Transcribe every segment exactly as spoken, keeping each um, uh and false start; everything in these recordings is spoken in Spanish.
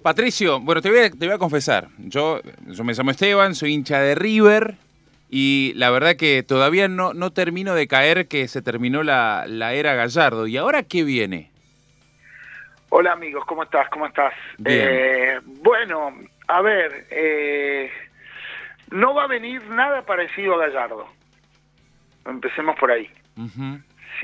Patricio, bueno, te voy a, te voy a confesar, yo, yo me llamo Esteban, soy hincha de River y la verdad que todavía no, no termino de caer que se terminó la, la era Gallardo. ¿Y ahora qué viene? Hola amigos, ¿cómo estás? ¿Cómo estás? Bien. Eh, bueno, a ver, eh, no va a venir nada parecido a Gallardo. Empecemos por ahí. Uh-huh.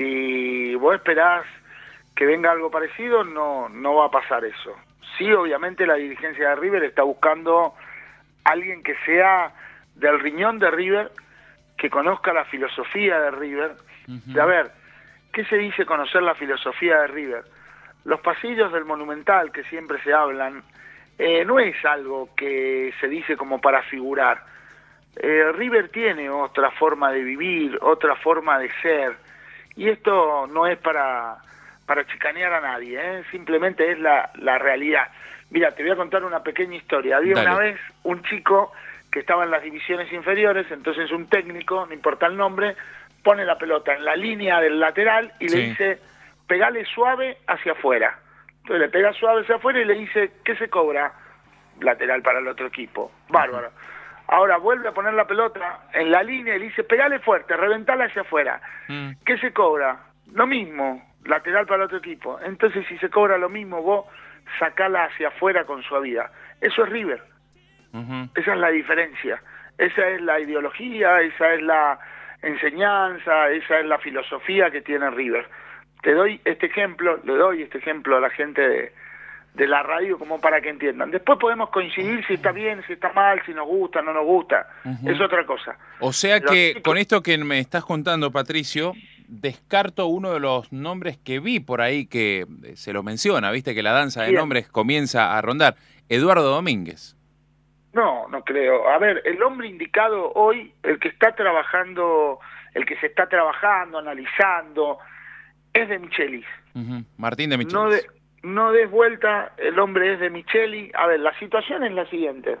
Si vos esperás que venga algo parecido, no, no va a pasar eso. Sí, obviamente la dirigencia de River está buscando alguien que sea del riñón de River, que conozca la filosofía de River. Uh-huh. De a ver, ¿qué se dice conocer la filosofía de River? Los pasillos del Monumental que siempre se hablan, eh, no es algo que se dice como para figurar. Eh, River tiene otra forma de vivir, otra forma de ser, y esto no es para, para chicanear a nadie, ¿eh? Simplemente es la, la realidad. Mira, te voy a contar una pequeña historia. Había Dale. una vez un chico que estaba en las divisiones inferiores, entonces un técnico, no importa el nombre, pone la pelota en la línea del lateral y Sí. le dice, pegale suave hacia afuera. Entonces le pega suave hacia afuera y le dice, ¿qué se cobra? Lateral para el otro equipo. Bárbaro. Ahora vuelve a poner la pelota en la línea y le dice, pegale fuerte, reventala hacia afuera. Mm. ¿Qué se cobra? Lo mismo, lateral para el otro equipo. Entonces si se cobra lo mismo, vos sacala hacia afuera con suavidad. Eso es River. Uh-huh. Esa es la diferencia. Esa es la ideología, esa es la enseñanza, esa es la filosofía que tiene River. Te doy este ejemplo, le doy este ejemplo a la gente de, de la radio como para que entiendan. Después podemos coincidir si está bien, si está mal, si nos gusta, no nos gusta. Uh-huh. Es otra cosa. O sea Los que chicos... con esto que me estás contando, Patricio, descarto uno de los nombres que vi por ahí que se lo menciona, viste que la danza de ¿Quién? Nombres comienza a rondar. Eduardo Domínguez. No, no creo. A ver, el hombre indicado hoy, el que está trabajando, el que se está trabajando, analizando, es de Michelis. Uh-huh. Martín de Michelis. No, de, no des vuelta, el hombre es de Michelis. A ver, la situación es la siguiente.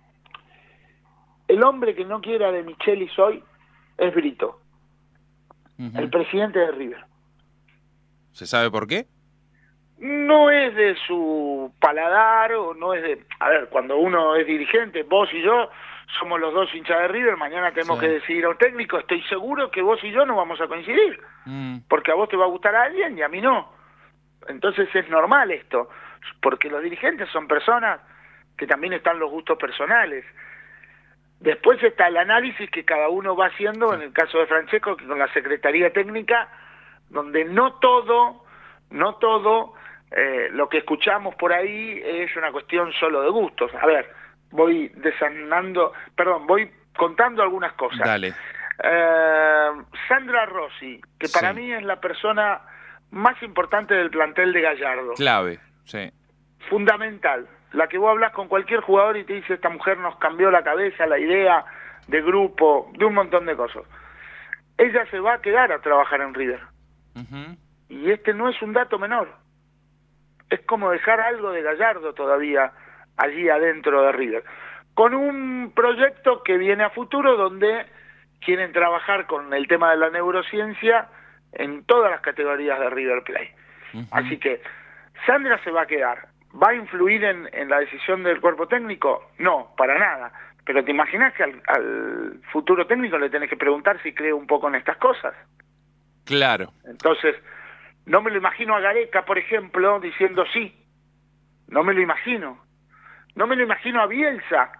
El hombre que no quiera de Michelis hoy es Brito, uh-huh. el presidente de River. ¿Se sabe por qué? No es de su paladar, o no es de... A ver, cuando uno es dirigente, vos y yo somos los dos hinchas de River, mañana tenemos sí. que decidir a un técnico, estoy seguro que vos y yo no vamos a coincidir, mm. porque a vos te va a gustar a alguien y a mí no. Entonces es normal esto, porque los dirigentes son personas que también están los gustos personales. Después está el análisis que cada uno va haciendo, sí. en el caso de Francesco, que con la Secretaría Técnica, donde no todo, no todo... Eh, lo que escuchamos por ahí es una cuestión solo de gustos. A ver, voy desanando, perdón, voy contando algunas cosas. Dale. Eh, Sandra Rossi, que para sí. mí es la persona más importante del plantel de Gallardo. Clave, sí. Fundamental. La que vos hablas con cualquier jugador y te dice, esta mujer nos cambió la cabeza, la idea de grupo, de un montón de cosas. Ella se va a quedar a trabajar en River. Uh-huh. Y este no es un dato menor. Es como dejar algo de Gallardo todavía allí adentro de River. Con un proyecto que viene a futuro donde quieren trabajar con el tema de la neurociencia en todas las categorías de River Plate. Uh-huh. Así que Sandra se va a quedar. ¿Va a influir en, en la decisión del cuerpo técnico? No, para nada. Pero ¿te imaginas que al, al futuro técnico le tenés que preguntar si cree un poco en estas cosas? Claro. Entonces... No me lo imagino a Gareca, por ejemplo, diciendo sí. No me lo imagino. No me lo imagino a Bielsa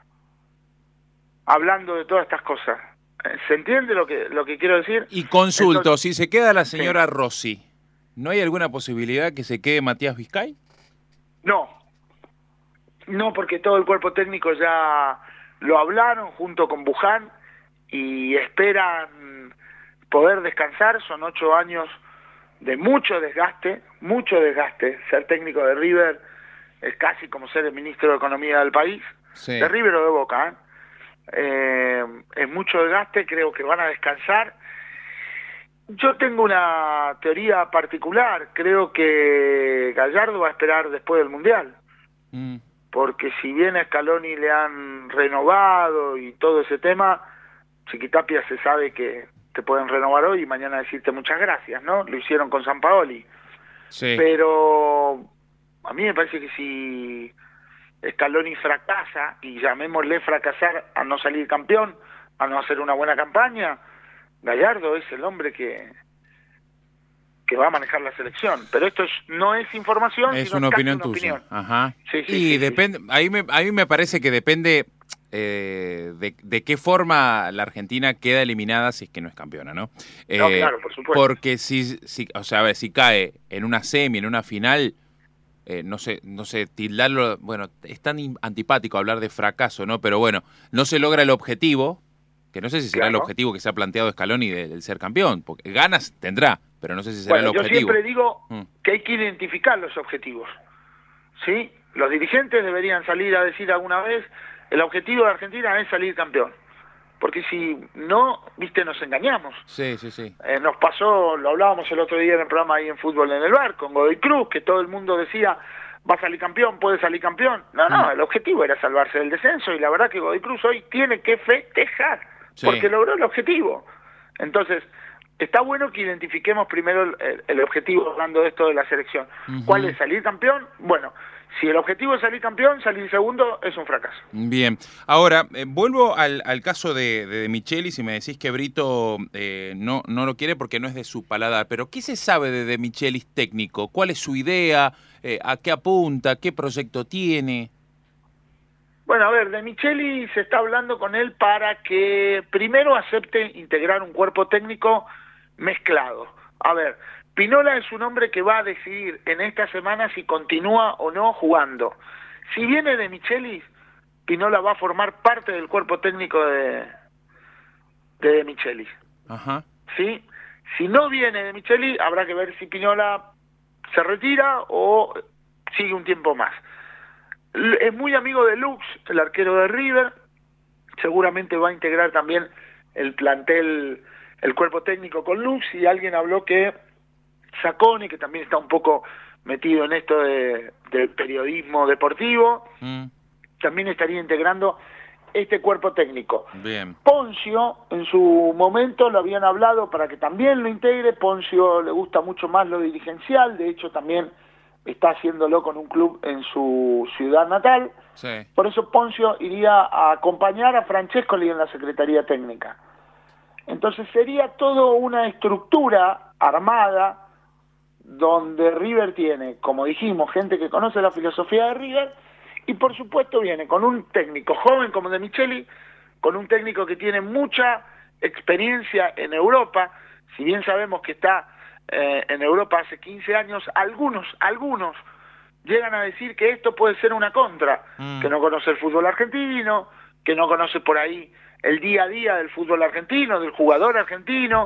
hablando de todas estas cosas. ¿Se entiende lo que lo que quiero decir? Y consulto, Entonces, si se queda la señora sí. Rossi, ¿no hay alguna posibilidad que se quede Matías Vizcay? No. No, porque todo el cuerpo técnico ya lo hablaron junto con Buján y esperan poder descansar. Son ocho años de mucho desgaste, mucho desgaste. Ser técnico de River es casi como ser el ministro de Economía del país, sí. de River o de Boca. ¿eh? Eh, es mucho desgaste, creo que van a descansar. Yo tengo una teoría particular, creo que Gallardo va a esperar después del Mundial, mm. porque si bien a Scaloni le han renovado y todo ese tema, Chiquitapia se sabe que te pueden renovar hoy y mañana decirte muchas gracias, ¿no? Lo hicieron con Sampaoli. Sí. Pero a mí me parece que si Scaloni fracasa, y llamémosle fracasar a no salir campeón, a no hacer una buena campaña, Gallardo es el hombre que que va a manejar la selección. Pero esto es, no es información, es sino una casi opinión una tuya. opinión. Ajá. Sí, sí, y sí, depende, sí. ahí me, a mí me parece que depende eh, de, de qué forma la Argentina queda eliminada si es que no es campeona, ¿no? Eh, No, claro, por supuesto. Porque si, si, o sea, a ver, si cae en una semi, en una final, eh, no sé, no sé, tildarlo, bueno, es tan antipático hablar de fracaso, ¿no? Pero bueno, no se logra el objetivo, que no sé si será Claro. el objetivo que se ha planteado Scaloni del de, de ser campeón, porque ganas tendrá, pero no sé si será Bueno, el yo objetivo. siempre digo Mm. que hay que identificar los objetivos, ¿sí? Los dirigentes deberían salir a decir alguna vez, el objetivo de Argentina es salir campeón. Porque si no, viste, nos engañamos. Sí, sí, sí. Eh, nos pasó, lo hablábamos el otro día en el programa ahí en Fútbol en el Bar, con Godoy Cruz, que todo el mundo decía, va a salir campeón, puede salir campeón. No, no, Mm. el objetivo era salvarse del descenso, y la verdad que Godoy Cruz hoy tiene que festejar, Sí. porque logró el objetivo. Entonces, está bueno que identifiquemos primero el, el, el objetivo, hablando de esto de la selección. Uh-huh. ¿Cuál es? ¿Salir campeón? Bueno, si el objetivo es salir campeón, salir segundo es un fracaso. Bien. Ahora, eh, vuelvo al, al caso de, de, de Michelis, y me decís que Brito eh, no, no lo quiere porque no es de su paladar, pero ¿qué se sabe de De Michelis técnico? ¿Cuál es su idea? Eh, ¿A qué apunta? ¿Qué proyecto tiene? Bueno, a ver, De Michelis se está hablando con él para que primero acepte integrar un cuerpo técnico mezclado. A ver, Pinola es un hombre que va a decidir en esta semana si continúa o no jugando. Si viene De Michelis, Pinola va a formar parte del cuerpo técnico de de, de Michelis. Ajá. ¿Sí? Si no viene De Michelis, habrá que ver si Pinola se retira o sigue un tiempo más. Es muy amigo de Lux, el arquero de River, seguramente va a integrar también el plantel, el cuerpo técnico con Lux, y alguien habló que Sacone, que también está un poco metido en esto de, de periodismo deportivo, mm. también estaría integrando este cuerpo técnico. Bien. Poncio, en su momento lo habían hablado para que también lo integre. Poncio le gusta mucho más lo dirigencial, de hecho también está haciéndolo con un club en su ciudad natal. Sí. Por eso Poncio iría a acompañar a Francescoli en la Secretaría Técnica. Entonces sería todo una estructura armada donde River tiene, como dijimos, gente que conoce la filosofía de River, y por supuesto viene con un técnico joven como De Michelis, con un técnico que tiene mucha experiencia en Europa. Si bien sabemos que está eh, en Europa hace quince años, algunos, algunos llegan a decir que esto puede ser una contra, mm. que no conoce el fútbol argentino, que no conoce por ahí el día a día del fútbol argentino, del jugador argentino,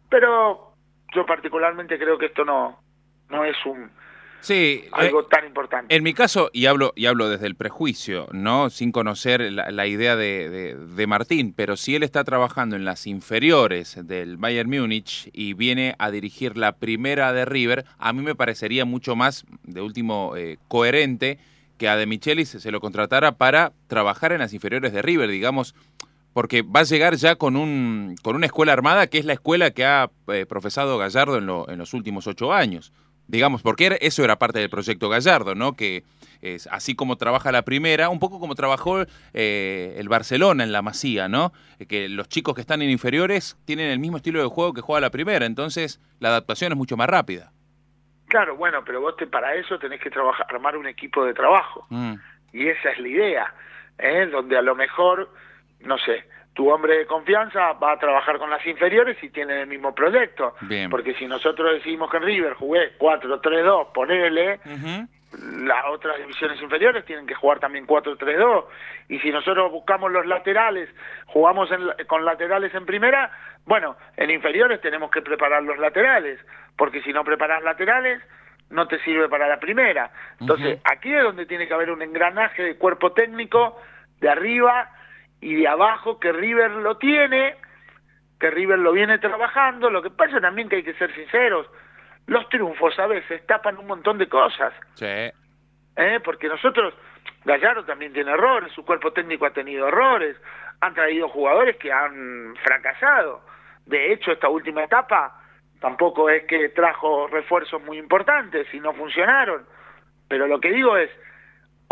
pero yo particularmente creo que esto no, no es un sí, algo eh, tan importante. En mi caso, y hablo y hablo desde el prejuicio, no sin conocer la, la idea de, de, de Martín, pero si él está trabajando en las inferiores del Bayern Múnich y viene a dirigir la primera de River, a mí me parecería mucho más, de último, eh, coherente que a De Michelis se lo contratara para trabajar en las inferiores de River, digamos, porque va a llegar ya con un con una escuela armada que es la escuela que ha eh, profesado Gallardo en, lo, en los últimos ocho años. Digamos, porque eso era parte del proyecto Gallardo, ¿no? Que es así como trabaja la primera, un poco como trabajó eh, el Barcelona en la Masía, ¿no? Que los chicos que están en inferiores tienen el mismo estilo de juego que juega la primera, entonces la adaptación es mucho más rápida. Claro, bueno, pero vos te, para eso tenés que trabajar, armar un equipo de trabajo. Mm. Y esa es la idea, ¿eh? Donde a lo mejor, no sé, tu hombre de confianza va a trabajar con las inferiores y tiene el mismo proyecto. Bien. Porque si nosotros decimos que en River jugué cuatro tres dos, ponele, uh-huh. las otras divisiones inferiores tienen que jugar también cuatro tres dos. Y si nosotros buscamos los laterales, jugamos en, con laterales en primera, bueno, en inferiores tenemos que preparar los laterales. Porque si no preparas laterales, no te sirve para la primera. Entonces, uh-huh. aquí es donde tiene que haber un engranaje de cuerpo técnico, de arriba y de abajo, que River lo tiene, que River lo viene trabajando. Lo que pasa también que hay que ser sinceros, los triunfos a veces tapan un montón de cosas. Sí. ¿Eh? Porque nosotros, Gallardo también tiene errores, su cuerpo técnico ha tenido errores, han traído jugadores que han fracasado. De hecho, esta última etapa tampoco es que trajo refuerzos muy importantes y no funcionaron. Pero lo que digo es,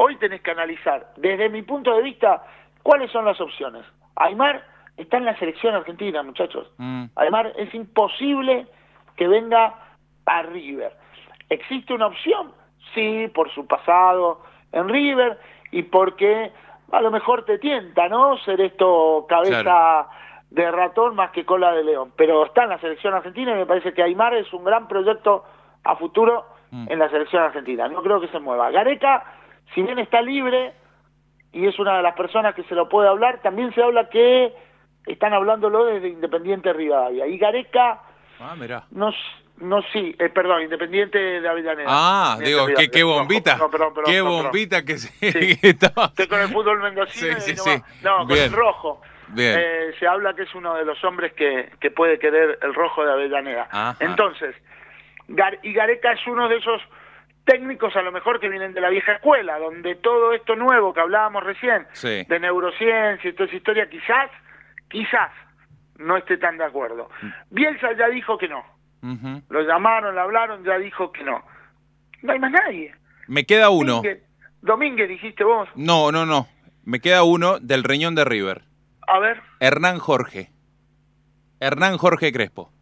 hoy tenés que analizar, desde mi punto de vista, cuáles son las opciones. Aimar está en la selección argentina, muchachos. Mm. Aimar es imposible que venga a River. ¿Existe una opción? Sí, por su pasado en River y porque a lo mejor te tienta, ¿no? Ser esto cabeza claro. de ratón más que cola de león. Pero está en la selección argentina y me parece que Aimar es un gran proyecto a futuro mm. en la selección argentina. No creo que se mueva. Gareca, si bien está libre y es una de las personas que se lo puede hablar, también se habla que están hablándolo desde Independiente Rivadavia. Y Gareca, ah, mirá. no, no sí, eh, perdón, Independiente de Avellaneda. Ah, digo, qué, qué bombita, no, perdón, perdón, qué perdón, bombita perdón. que se... Sí. que estaba... Estoy con el fútbol mendocino sí, sí, y no, sí. no con Bien. el rojo. Bien. Eh, se habla que es uno de los hombres que, que puede querer el rojo de Avellaneda. Ajá. Entonces, Gar y Gareca es uno de esos técnicos a lo mejor que vienen de la vieja escuela, donde todo esto nuevo que hablábamos recién, sí. de neurociencia y toda esa historia, quizás, quizás no esté tan de acuerdo. Bielsa ya dijo que no. Uh-huh. Lo llamaron, le hablaron, ya dijo que no. No hay más nadie. Me queda uno. Domínguez, Domínguez dijiste vos. No, no, no. Me queda uno del riñón de River. A ver. Hernán Jorge. Hernán Jorge Crespo.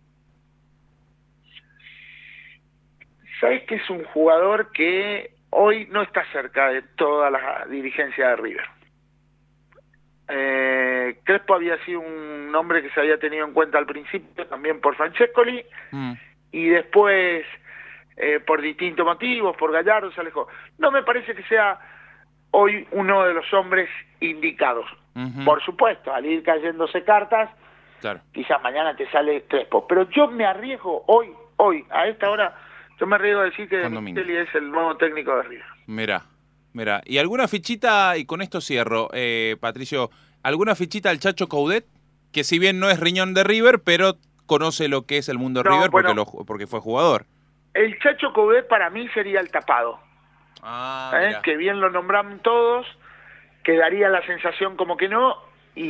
¿Sabés que es un jugador que hoy no está cerca de toda la dirigencia de River? Eh, Crespo había sido un nombre que se había tenido en cuenta al principio también por Francescoli mm. y después eh, por distintos motivos, por Gallardo se alejó. No me parece que sea hoy uno de los hombres indicados. Uh-huh. Por supuesto, al ir cayéndose cartas, claro. quizás mañana te sale Crespo, pero yo me arriesgo hoy, hoy, a esta hora, yo me arriesgo a decir que Micheli es el nuevo técnico de River. Mirá. Mira, y alguna fichita, y con esto cierro, eh, Patricio, alguna fichita al Chacho Coudet, que si bien no es riñón de River, pero conoce lo que es el mundo de no, River bueno, porque, lo, porque fue jugador. El Chacho Coudet para mí sería el tapado, ah, ¿eh? que bien lo nombran todos, que daría la sensación como que no,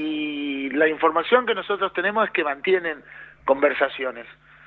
y la información que nosotros tenemos es que mantienen conversaciones.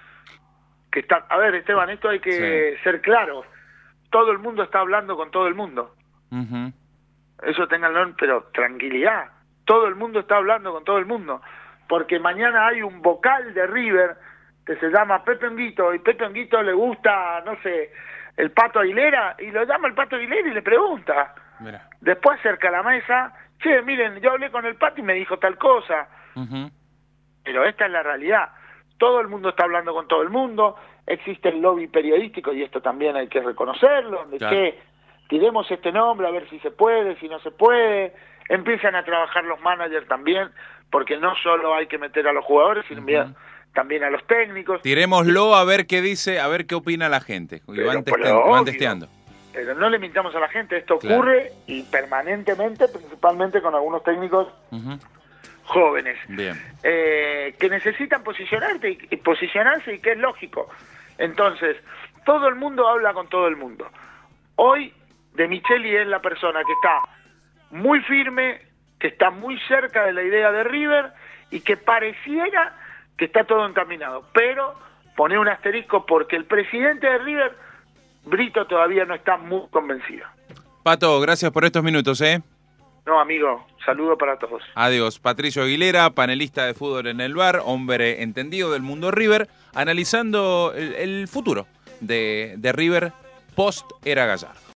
Que está, a ver, Esteban, esto hay que sí. ser claro, todo el mundo está hablando con todo el mundo. Uh-huh. Eso ténganlo, pero tranquilidad. Todo el mundo está hablando con todo el mundo. Porque mañana hay un vocal de River que se llama Pepe Honguito, y Pepe Honguito le gusta, no sé, el Pato Aguilera, y lo llama el Pato Aguilera y le pregunta. Mira. Después acerca a la mesa, che, miren, yo hablé con el Pato y me dijo tal cosa. Uh-huh. Pero esta es la realidad. Todo el mundo está hablando con todo el mundo. Existe el lobby periodístico y esto también hay que reconocerlo, donde claro. que tiremos este nombre a ver si se puede, si no se puede, empiezan a trabajar los managers también, porque no solo hay que meter a los jugadores, sino uh-huh. también a los técnicos. Tirémoslo a ver qué dice, a ver qué opina la gente, y van, testen, obvio, van testeando. Pero no le mintamos a la gente, esto claro. ocurre y permanentemente, principalmente con algunos técnicos uh-huh. jóvenes, Bien. Eh, que necesitan posicionarte y, y posicionarse y que es lógico. Entonces, todo el mundo habla con todo el mundo. Hoy, De Micheli es la persona que está muy firme, que está muy cerca de la idea de River y que pareciera que está todo encaminado. Pero pone un asterisco porque el presidente de River, Brito, todavía no está muy convencido. Pato, gracias por estos minutos, ¿eh? No, amigo, saludo para todos. Adiós. Patricio Aguilera, panelista de Fútbol en el Bar, hombre entendido del mundo River, analizando el, el futuro de, de River post era Gallardo.